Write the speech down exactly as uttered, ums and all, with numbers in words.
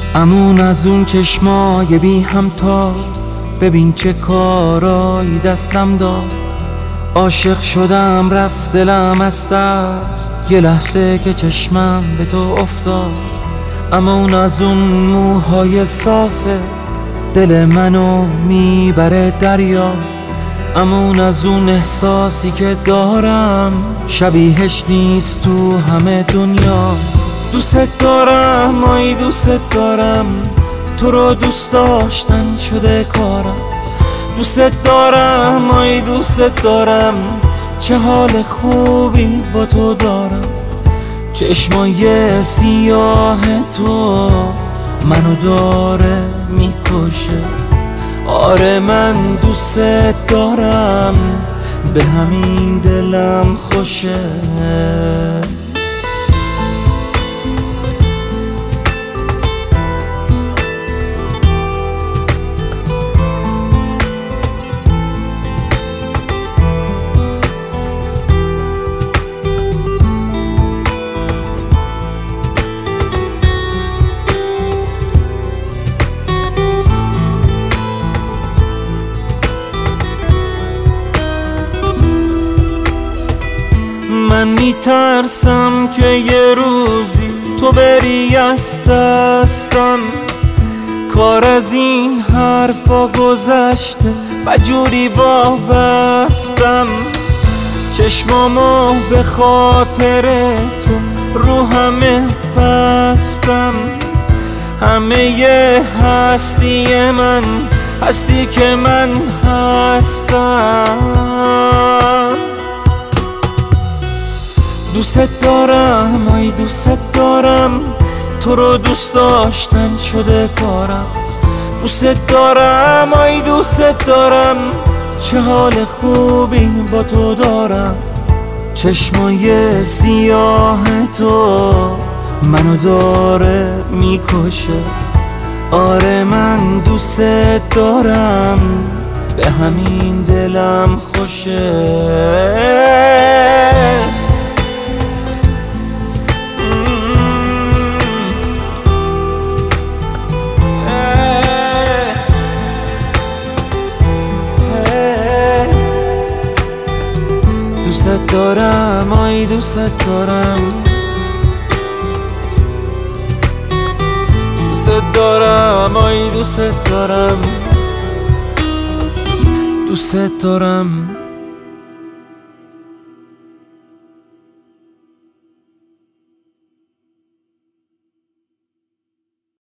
امون از اون چشمای بی همتا، ببین چه کارایی دستم داد. عاشق شدم رفت دلم از دست، یه لحظه که چشمم به تو افتاد. امون از اون موهای صافه، دل منو میبره دریا. امون از اون احساسی که دارم، شبیهش نیست تو همه دنیا. دوست دارم آی دوست دارم، تو رو دوست داشتن شده کارم. دوست دارم آی دوست دارم، چه حال خوبی با تو دارم. چشمای سیاه تو منو داره میکشه. آره من دوست دارم، به همین دلم خوشه. من میترسم که یه روزی تو بری از دستم. کار از این حرفا گذشته و جوری وابستم. چشمامو به خاطر تو رو همه بستم. همه ی هستی من هستی که من هستم. دوست دارم آی دوست دارم، تو رو دوست داشتن شده کارم. دوست دارم آی دوست دارم، چه حال خوبی با تو دارم. چشمای سیاه تو منو داره میکشه. آره من دوست دارم، به همین دلم خوشه. دوست دارم آی دوست دارم، دوست دارم آی دوست دارم، دوست دارم.